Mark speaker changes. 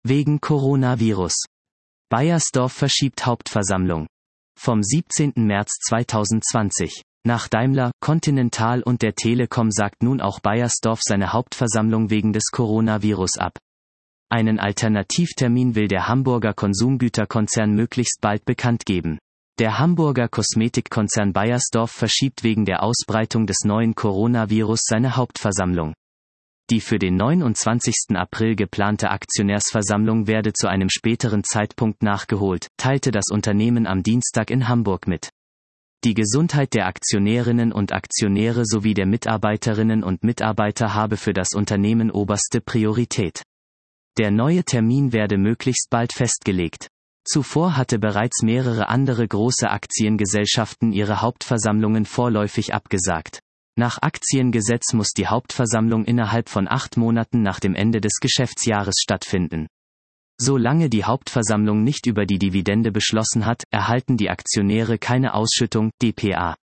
Speaker 1: Wegen Coronavirus. Beiersdorf verschiebt Hauptversammlung. Vom 17. März 2020. Nach Daimler, Continental und der Telekom sagt nun auch Beiersdorf seine Hauptversammlung wegen des Coronavirus ab. Einen Alternativtermin will der Hamburger Konsumgüterkonzern möglichst bald bekannt geben. Der Hamburger Kosmetikkonzern Beiersdorf verschiebt wegen der Ausbreitung des neuen Coronavirus seine Hauptversammlung. Die für den 29. April geplante Aktionärsversammlung werde zu einem späteren Zeitpunkt nachgeholt, teilte das Unternehmen am Dienstag in Hamburg mit. Die Gesundheit der Aktionärinnen und Aktionäre sowie der Mitarbeiterinnen und Mitarbeiter habe für das Unternehmen oberste Priorität. Der neue Termin werde möglichst bald festgelegt. Zuvor hatte bereits mehrere andere große Aktiengesellschaften ihre Hauptversammlungen vorläufig abgesagt. Nach Aktiengesetz muss die Hauptversammlung innerhalb von 8 Monaten nach dem Ende des Geschäftsjahres stattfinden. Solange die Hauptversammlung nicht über die Dividende beschlossen hat, erhalten die Aktionäre keine Ausschüttung, dpa.